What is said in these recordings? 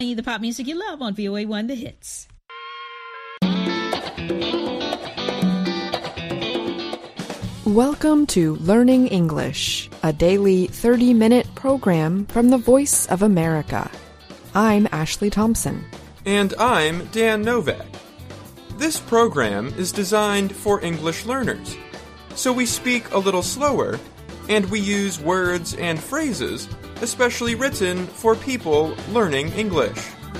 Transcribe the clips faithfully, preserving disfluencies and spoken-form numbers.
The pop music you love on V O A one The Hits. Welcome to Learning English, a daily thirty-minute program from the Voice of America. I'm Ashley Thompson. And I'm Dan Novak. This program is designed for English learners, so we speak a little slower, and we use words and phrases especially written for people learning English.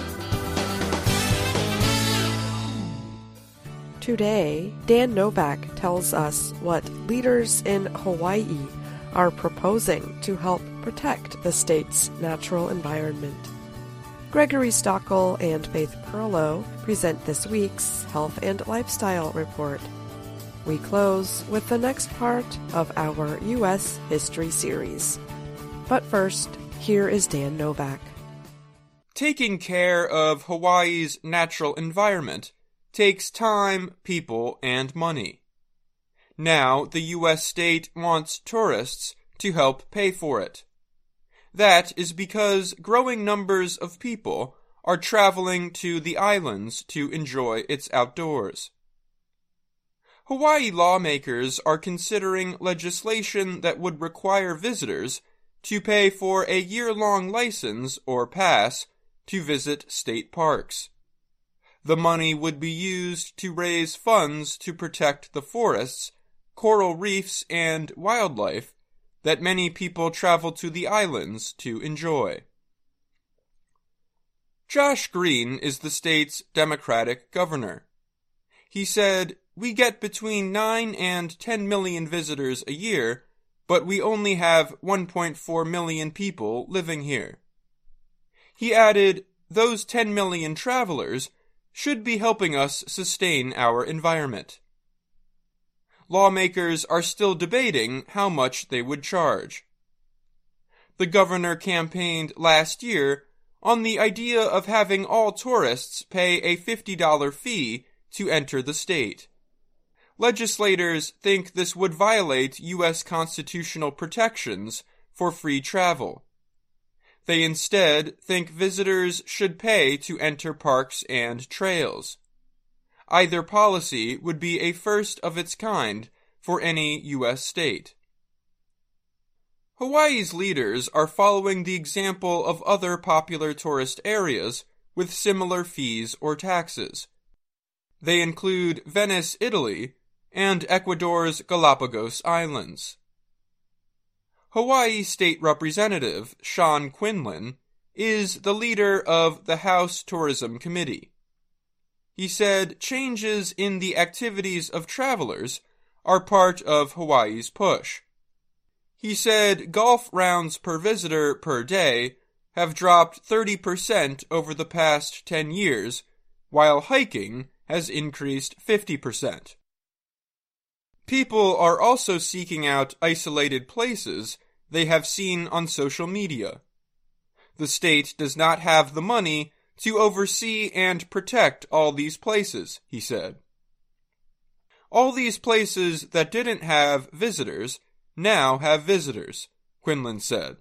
Today, Dan Novak tells us what leaders in Hawaii are proposing to help protect the state's natural environment. Gregory Stockel and Faith Perlow present this week's Health and Lifestyle Report. We close with the next part of our U S History series. But first, here is Dan Novak. Taking care of Hawaii's natural environment takes time, people, and money. Now, the U S state wants tourists to help pay for it. That is because growing numbers of people are traveling to the islands to enjoy its outdoors. Hawaii lawmakers are considering legislation that would require visitors to pay for a year-long license or pass to visit state parks. The money would be used to raise funds to protect the forests, coral reefs, and wildlife that many people travel to the islands to enjoy. Josh Green is the state's Democratic governor. He said, "We get between nine and ten million visitors a year, but we only have one point four million people living here." He added, "Those ten million travelers should be helping us sustain our environment." Lawmakers are still debating how much they would charge. The governor campaigned last year on the idea of having all tourists pay a fifty dollars fee to enter the state. Legislators think this would violate U S constitutional protections for free travel. They instead think visitors should pay to enter parks and trails. Either policy would be a first of its kind for any U S state. Hawaii's leaders are following the example of other popular tourist areas with similar fees or taxes. They include Venice, Italy, and Ecuador's Galapagos Islands. Hawaii State Representative Sean Quinlan is the leader of the House Tourism Committee. He said changes in the activities of travelers are part of Hawaii's push. He said golf rounds per visitor per day have dropped thirty percent over the past ten years, while hiking has increased fifty percent. People are also seeking out isolated places they have seen on social media. The state does not have the money to oversee and protect all these places, he said. All these places that didn't have visitors now have visitors, Quinlan said.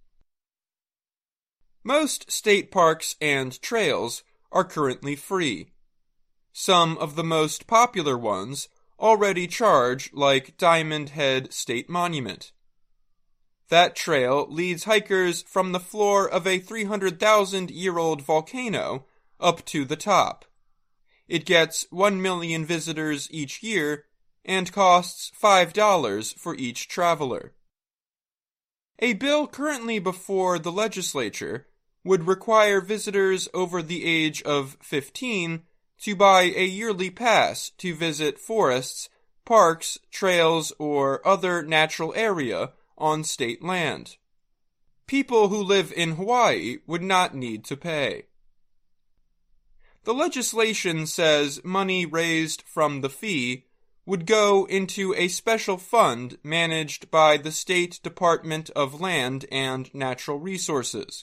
Most state parks and trails are currently free. Some of the most popular ones already charge, like Diamond Head State Monument. That trail leads hikers from the floor of a three hundred thousand year old volcano up to the top. It gets one million visitors each year and costs five dollars for each traveler. A bill currently before the legislature would require visitors over the age of fifteen to buy a yearly pass to visit forests, parks, trails, or other natural area on state land. People who live in Hawaii would not need to pay. The legislation says money raised from the fee would go into a special fund managed by the State Department of Land and Natural Resources.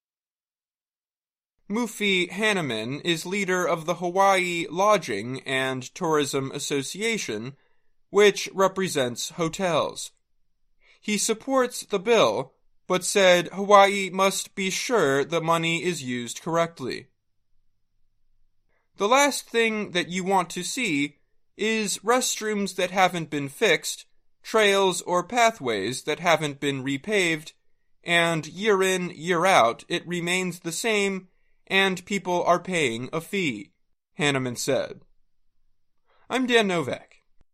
Mufi Hanneman is leader of the Hawaii Lodging and Tourism Association, which represents hotels. He supports the bill but said Hawaii must be sure the money is used correctly. The last thing that you want to see is restrooms that haven't been fixed, trails or pathways that haven't been repaved, and year in, year out it remains the same and people are paying a fee, Hanneman said. I'm Dan Novak.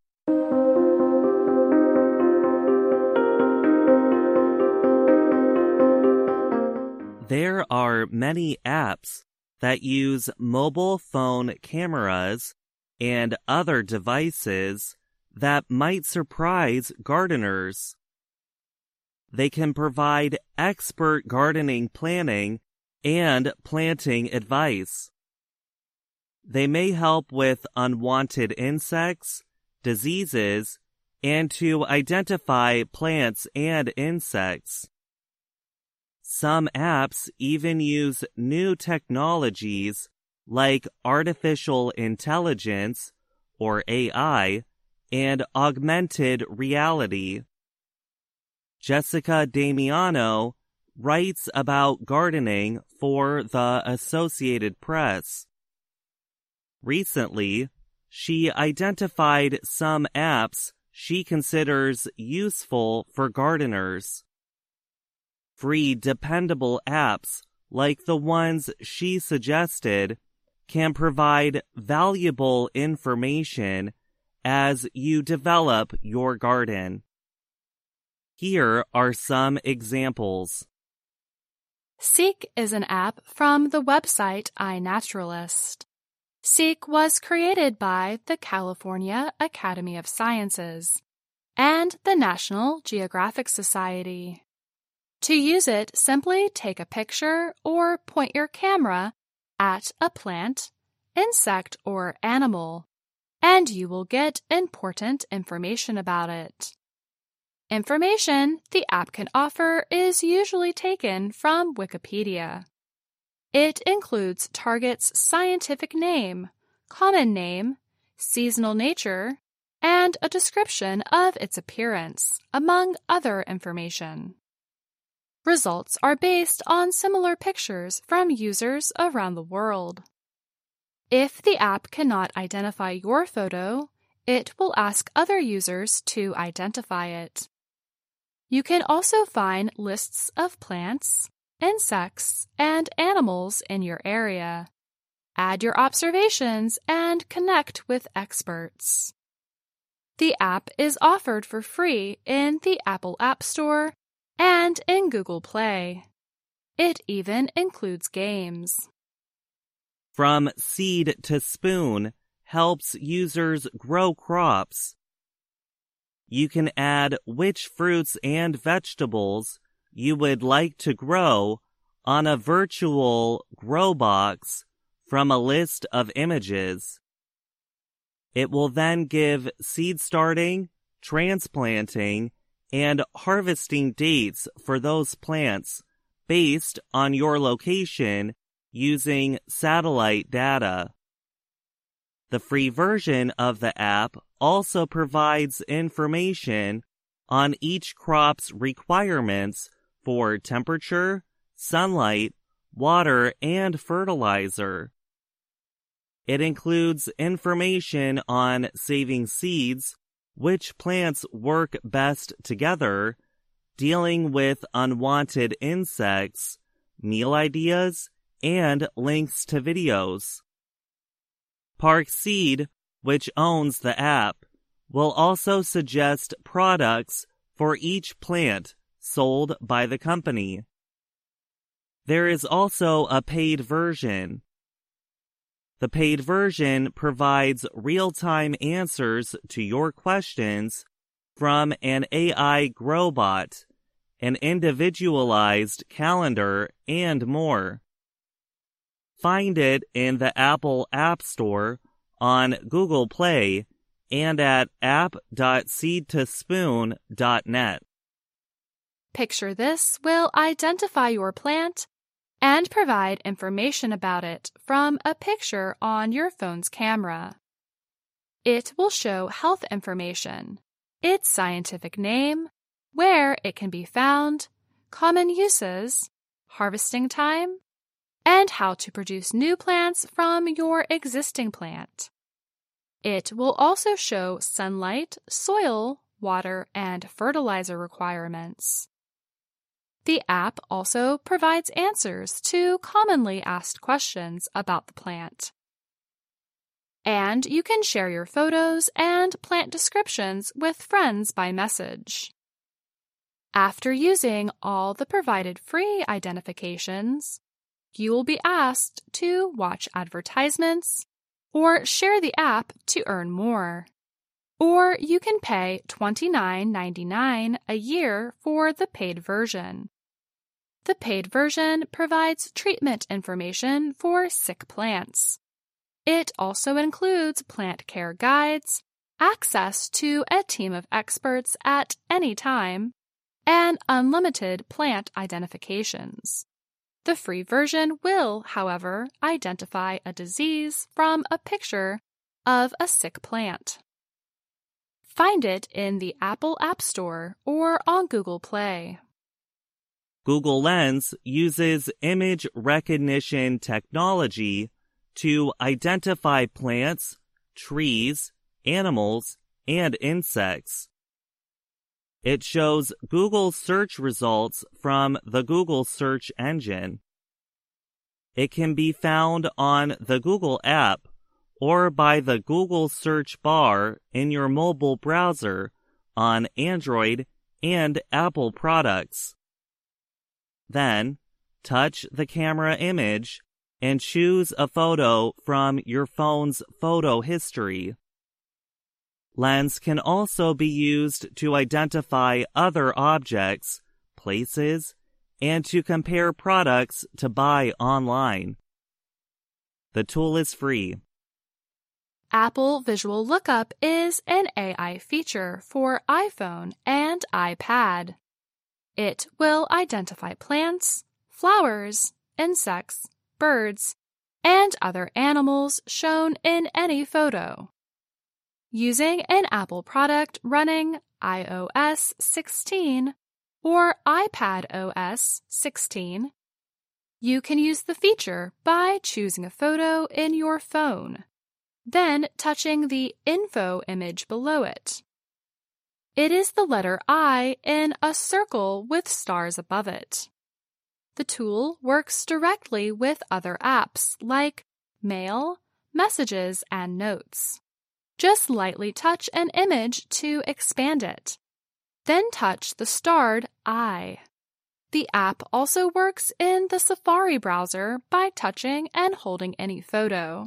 There are many apps that use mobile phone cameras and other devices that might surprise gardeners. They can provide expert gardening planning and planting advice. They may help with unwanted insects, diseases, and to identify plants and insects. Some apps even use new technologies like artificial intelligence, or A I, and augmented reality. Jessica Damiano writes about gardening for the Associated Press. Recently, she identified some apps she considers useful for gardeners. Free, dependable apps like the ones she suggested can provide valuable information as you develop your garden. Here are some examples. Seek is an app from the website iNaturalist. Seek was created by the California Academy of Sciences and the National Geographic Society. To use it, simply take a picture or point your camera at a plant, insect, or animal, and you will get important information about it. Information the app can offer is usually taken from Wikipedia. It includes target's scientific name, common name, seasonal nature, and a description of its appearance, among other information. Results are based on similar pictures from users around the world. If the app cannot identify your photo, it will ask other users to identify it. You can also find lists of plants, insects, and animals in your area. Add your observations and connect with experts. The app is offered for free in the Apple App Store and in Google Play. It even includes games. From Seed to Spoon helps users grow crops. You can add which fruits and vegetables you would like to grow on a virtual grow box from a list of images. It will then give seed starting, transplanting, and harvesting dates for those plants based on your location using satellite data. The free version of the app also provides information on each crop's requirements for temperature, sunlight, water, and fertilizer. It includes information on saving seeds, which plants work best together, dealing with unwanted insects, meal ideas, and links to videos. Park Seed, which owns the app, will also suggest products for each plant sold by the company. There is also a paid version. The paid version provides real-time answers to your questions from an A I Growbot, an individualized calendar, and more. Find it in the Apple App Store, on Google Play, and at app dot seed to spoon dot net. Picture This will identify your plant and provide information about it from a picture on your phone's camera. It will show health information, its scientific name, where it can be found, common uses, harvesting time, and how to produce new plants from your existing plant. It will also show sunlight, soil, water, and fertilizer requirements. The app also provides answers to commonly asked questions about the plant. And you can share your photos and plant descriptions with friends by message. After using all the provided free identifications, you will be asked to watch advertisements or share the app to earn more. Or you can pay twenty-nine ninety-nine a year for the paid version. The paid version provides treatment information for sick plants. It also includes plant care guides, access to a team of experts at any time, and unlimited plant identifications. The free version will, however, identify a disease from a picture of a sick plant. Find it in the Apple App Store or on Google Play. Google Lens uses image recognition technology to identify plants, trees, animals, and insects. It shows Google search results from the Google search engine. It can be found on the Google app or by the Google search bar in your mobile browser on Android and Apple products. Then, touch the camera image and choose a photo from your phone's photo history. Lens can also be used to identify other objects, places, and to compare products to buy online. The tool is free. Apple Visual Lookup is an A I feature for iPhone and iPad. It will identify plants, flowers, insects, birds, and other animals shown in any photo. Using an Apple product running i O S sixteen or iPad O S sixteen, you can use the feature by choosing a photo in your phone, then touching the info image below it. It is the letter I in a circle with stars above it. The tool works directly with other apps like Mail, Messages, and Notes. Just lightly touch an image to expand it. Then touch the starred I. The app also works in the Safari browser by touching and holding any photo.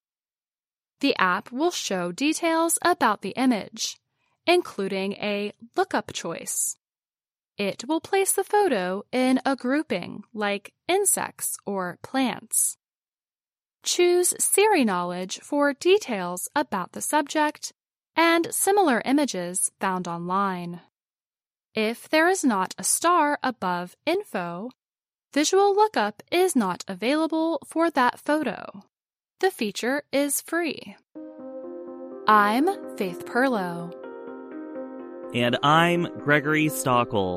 The app will show details about the image, including a lookup choice. It will place the photo in a grouping like insects or plants. Choose Siri Knowledge for details about the subject and similar images found online. If there is not a star above info, Visual Lookup is not available for that photo. The feature is free. I'm Faith Perlow. And I'm Gregory Stockel.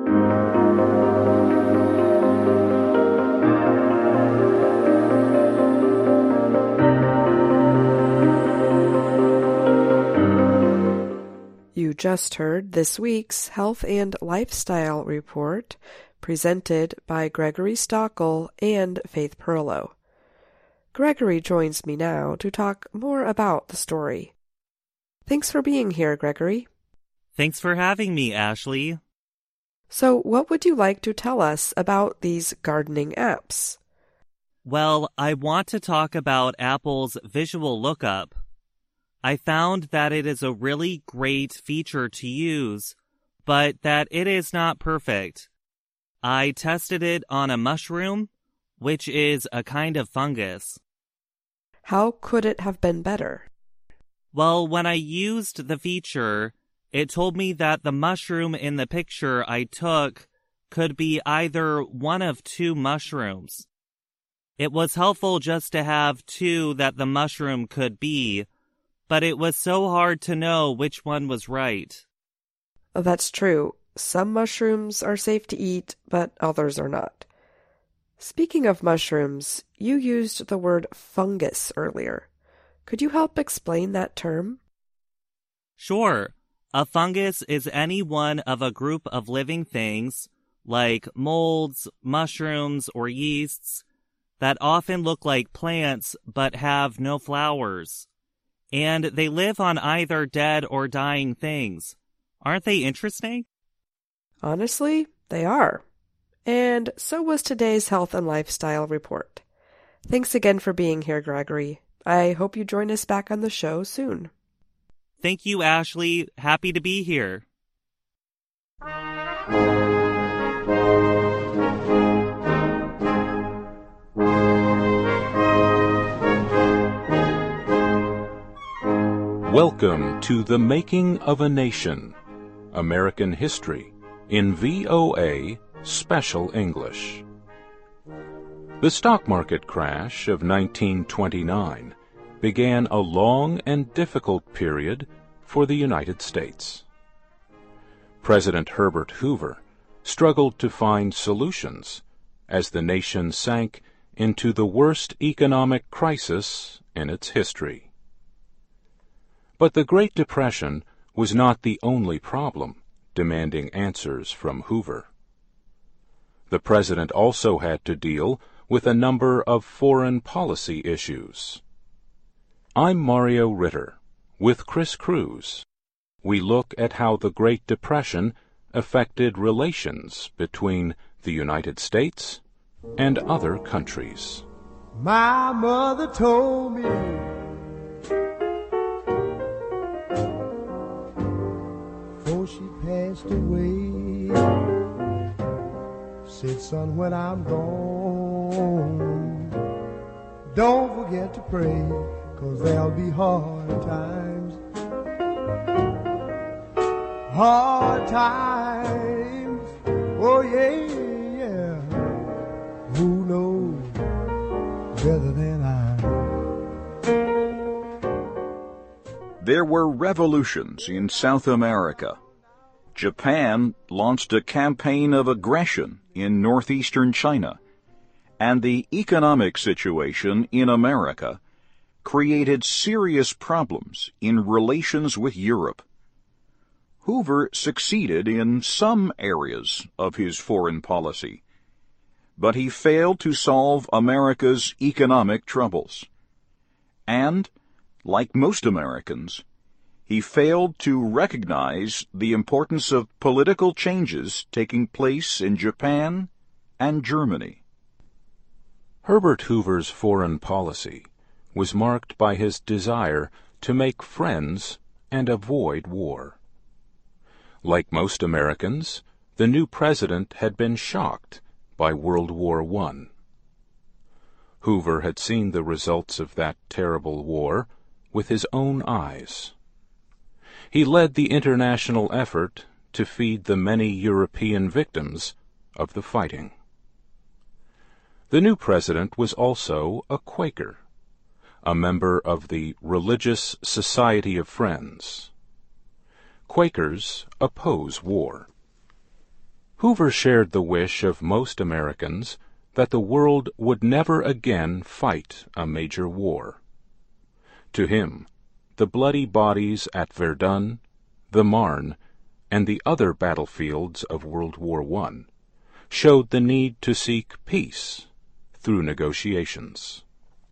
You just heard this week's Health and Lifestyle Report presented by Gregory Stockel and Faith Perlow. Gregory joins me now to talk more about the story. Thanks for being here, Gregory. Thanks for having me, Ashley. So, what would you like to tell us about these gardening apps? Well, I want to talk about Apple's Visual Lookup. I found that it is a really great feature to use, but that it is not perfect. I tested it on a mushroom, which is a kind of fungus. How could it have been better? Well, when I used the feature, it told me that the mushroom in the picture I took could be either one of two mushrooms. It was helpful just to have two that the mushroom could be, but it was so hard to know which one was right. Oh, that's true. some mushrooms are safe to eat, but others are not. Speaking of mushrooms, you used the word fungus earlier. Could you help explain that term? Sure. A fungus is any one of a group of living things, like molds, mushrooms, or yeasts, that often look like plants but have no flowers. And they live on either dead or dying things. Aren't they interesting? Honestly, they are. And so was today's Health and Lifestyle Report. Thanks again for being here, Gregory. I hope you join us back on the show soon. Thank you, Ashley. Happy to be here. Welcome to The Making of a Nation, American History, in V O A Special English. The stock market crash of nineteen twenty-nine began a long and difficult period for the United States. President Herbert Hoover struggled to find solutions as the nation sank into the worst economic crisis in its history. But the Great Depression was not the only problem demanding answers from Hoover. The president also had to deal with a number of foreign policy issues. I'm Mario Ritter. With Chris Cruz, we look at how the Great Depression affected relations between the United States and other countries. My mother told me before she passed away, said, son, when I'm gone, don't forget to pray, 'cause there'll be hard times, hard times, oh yeah, yeah, who knows better than I. There were revolutions in South America. Japan launched a campaign of aggression in northeastern China, and the economic situation in America created serious problems in relations with Europe. Hoover succeeded in some areas of his foreign policy, but he failed to solve America's economic troubles. And, like most Americans, he failed to recognize the importance of political changes taking place in Japan and Germany. Herbert Hoover's foreign policy was marked by his desire to make friends and avoid war. Like most Americans, the new president had been shocked by World War One. Hoover had seen the results of that terrible war with his own eyes. He led the international effort to feed the many European victims of the fighting. The new president was also a Quaker, a member of the Religious Society of Friends. Quakers oppose war. Hoover shared the wish of most Americans that the world would never again fight a major war. To him, the bloody bodies at Verdun, the Marne, and the other battlefields of World War One showed the need to seek peace through negotiations.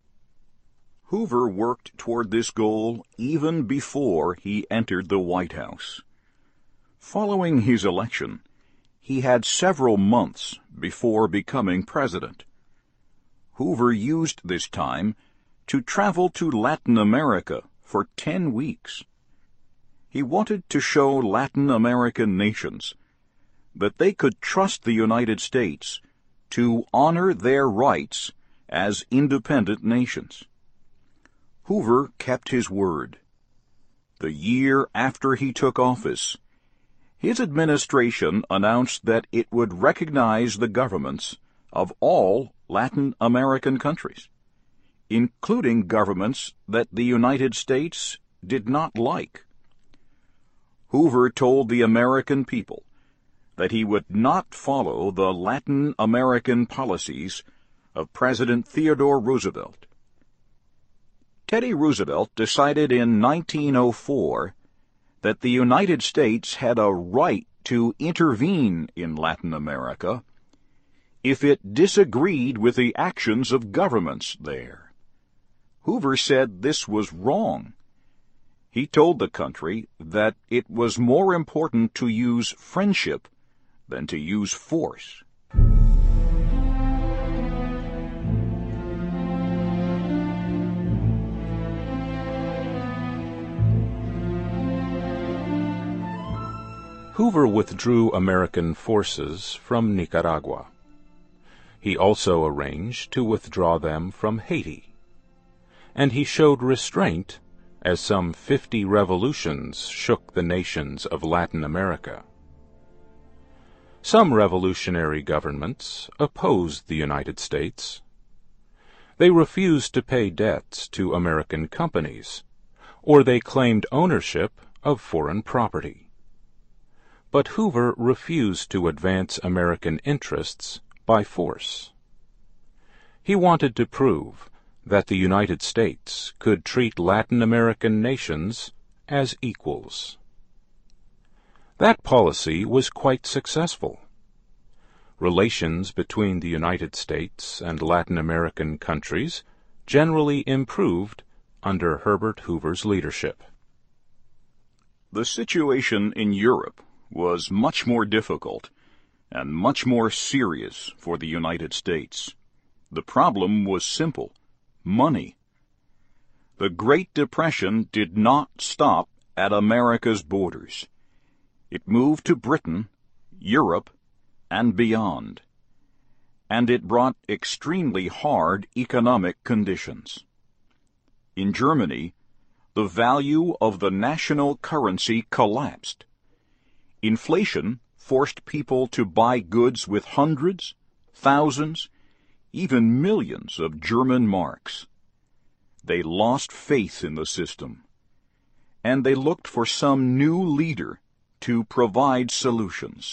Hoover worked toward this goal even before he entered the White House. Following his election, he had several months before becoming president. Hoover used this time to travel to Latin America for ten weeks. He wanted to show Latin American nations that they could trust the United States to honor their rights as independent nations. Hoover kept his word. The year after he took office, his administration announced that it would recognize the governments of all Latin American countries, including governments that the United States did not like. Hoover told the American people that he would not follow the Latin American policies of President Theodore Roosevelt. Teddy Roosevelt decided in nineteen oh four that the United States had a right to intervene in Latin America if it disagreed with the actions of governments there. Hoover said this was wrong. He told the country that it was more important to use friendship than to use force. Hoover withdrew American forces from Nicaragua. He also arranged to withdraw them from Haiti. And he showed restraint as some fifty revolutions shook the nations of Latin America. Some revolutionary governments opposed the United States. They refused to pay debts to American companies, or they claimed ownership of foreign property. But Hoover refused to advance American interests by force. He wanted to prove that the United States could treat Latin American nations as equals. That policy was quite successful. Relations between the United States and Latin American countries generally improved under Herbert Hoover's leadership. The situation in Europe was much more difficult and much more serious for the United States. The problem was simple: money. The Great Depression did not stop at America's borders. It moved to Britain, Europe, and beyond, and it brought extremely hard economic conditions. In Germany, the value of the national currency collapsed. Inflation forced people to buy goods with hundreds, thousands, even millions of German marks. They lost faith in the system, and they looked for some new leader to provide solutions.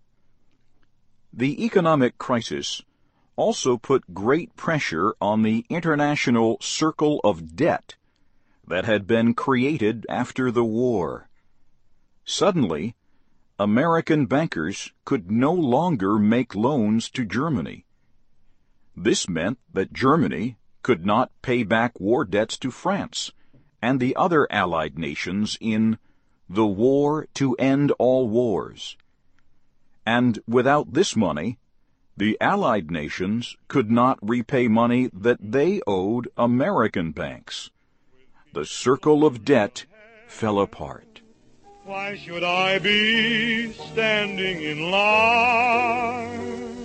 The economic crisis also put great pressure on the international circle of debt that had been created after the war. Suddenly, American bankers could no longer make loans to Germany. This meant that Germany could not pay back war debts to France and the other Allied nations in the War to End All Wars. And without this money, the Allied nations could not repay money that they owed American banks. The circle of debt fell apart. Why should I be standing in line,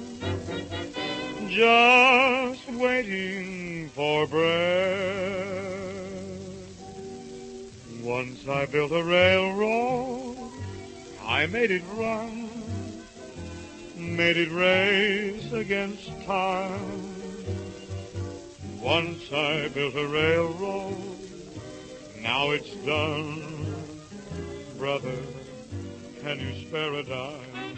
just waiting for bread? Once I built a railroad, I made it run, made it race against time. Once I built a railroad, now it's done. Brother, can you spare a dime?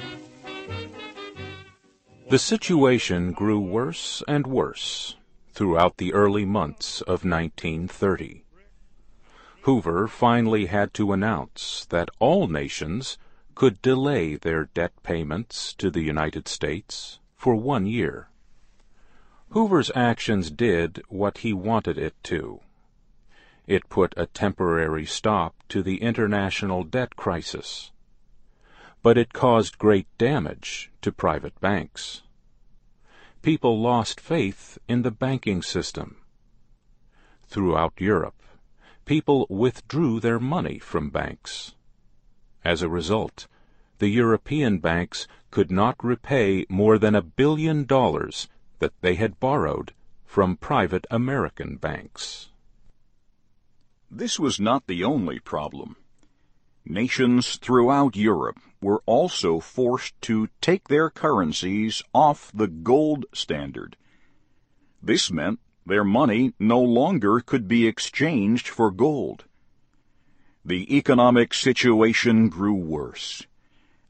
The situation grew worse and worse throughout the early months of nineteen thirty. Hoover finally had to announce that all nations could delay their debt payments to the United States for one year. Hoover's actions did what he wanted it to. It put a temporary stop to the international debt crisis. But it caused great damage to private banks. People lost faith in the banking system. Throughout Europe, people withdrew their money from banks. As a result, the European banks could not repay more than a billion dollars that they had borrowed from private American banks. This was not the only problem. Nations throughout Europe were also forced to take their currencies off the gold standard. This meant their money no longer could be exchanged for gold. The economic situation grew worse,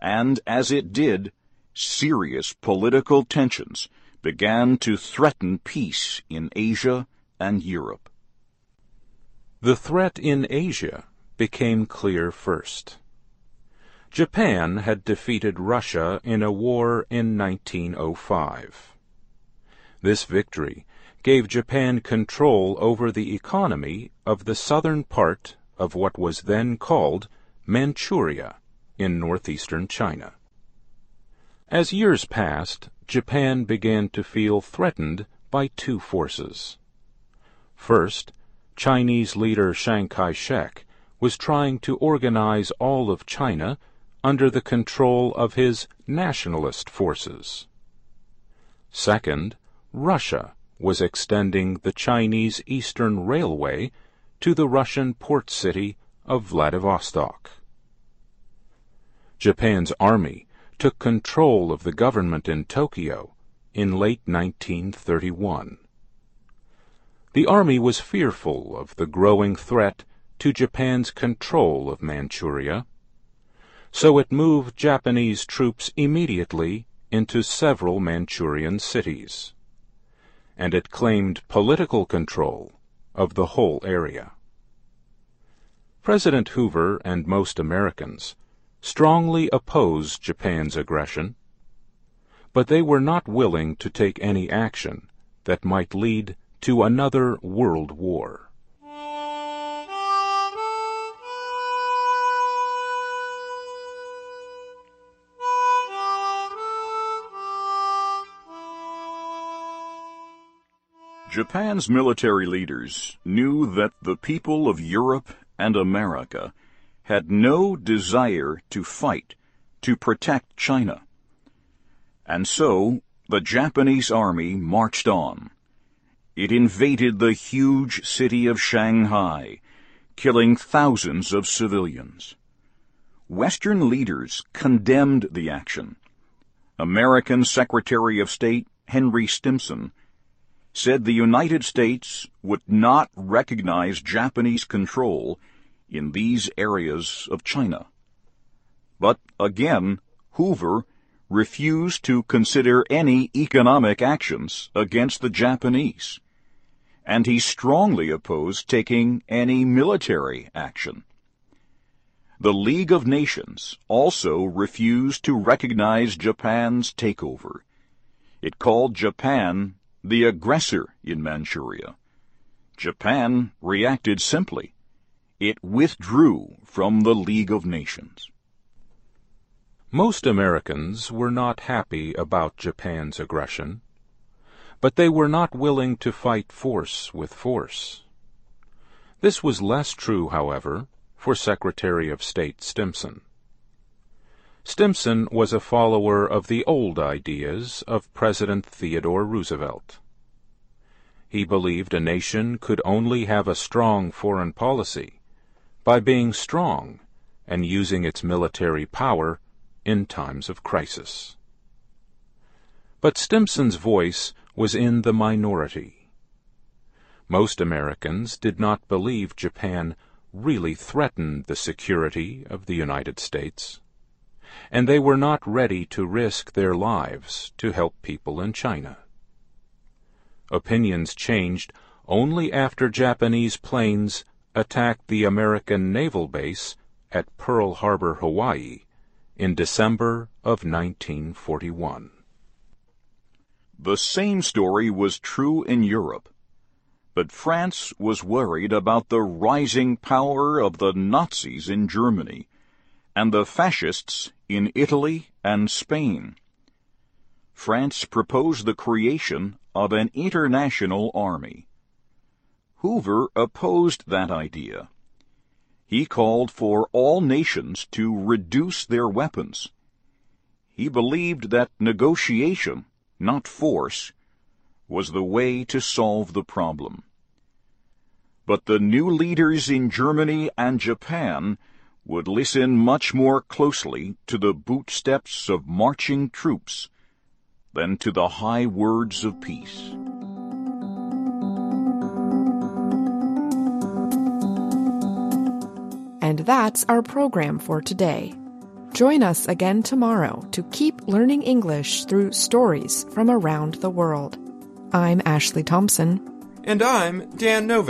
and as it did, serious political tensions began to threaten peace in Asia and Europe. The threat in Asia became clear first. Japan had defeated Russia in a war in nineteen oh five. This victory gave Japan control over the economy of the southern part of what was then called Manchuria in northeastern China. As years passed, Japan began to feel threatened by two forces. First, Chinese leader Chiang Kai-shek was trying to organize all of China under the control of his nationalist forces. Second, Russia was extending the Chinese Eastern Railway to the Russian port city of Vladivostok. Japan's army took control of the government in Tokyo in late nineteen thirty-one. The army was fearful of the growing threat to Japan's control of Manchuria, so it moved Japanese troops immediately into several Manchurian cities, and it claimed political control of the whole area. President Hoover and most Americans strongly opposed Japan's aggression, but they were not willing to take any action that might lead to another world war. Japan's military leaders knew that the people of Europe and America had no desire to fight to protect China. And so the Japanese army marched on. It invaded the huge city of Shanghai, killing thousands of civilians. Western leaders condemned the action. American Secretary of State Henry Stimson said the United States would not recognize Japanese control in these areas of China. But again, Hoover refused to consider any economic actions against the Japanese, and he strongly opposed taking any military action. The League of Nations also refused to recognize Japan's takeover. It called Japan the aggressor in Manchuria. Japan reacted simply. It withdrew from the League of Nations. Most Americans were not happy about Japan's aggression, but they were not willing to fight force with force. This was less true, however, for Secretary of State Stimson. Stimson was a follower of the old ideas of President Theodore Roosevelt. He believed a nation could only have a strong foreign policy by being strong and using its military power in times of crisis. But Stimson's voice was in the minority. Most Americans did not believe Japan really threatened the security of the United States, and they were not ready to risk their lives to help people in China. Opinions changed only after Japanese planes attacked the American naval base at Pearl Harbor, Hawaii, in December of nineteen forty-one. The same story was true in Europe, but France was worried about the rising power of the Nazis in Germany and the fascists in Italy and Spain. France proposed the creation of an international army. Hoover opposed that idea. He called for all nations to reduce their weapons. He believed that negotiation, not force, was the way to solve the problem. But the new leaders in Germany and Japan would listen much more closely to the bootsteps of marching troops than to the high words of peace. And that's our program for today. Join us again tomorrow to keep learning English through stories from around the world. I'm Ashley Thompson. And I'm Dan Novak.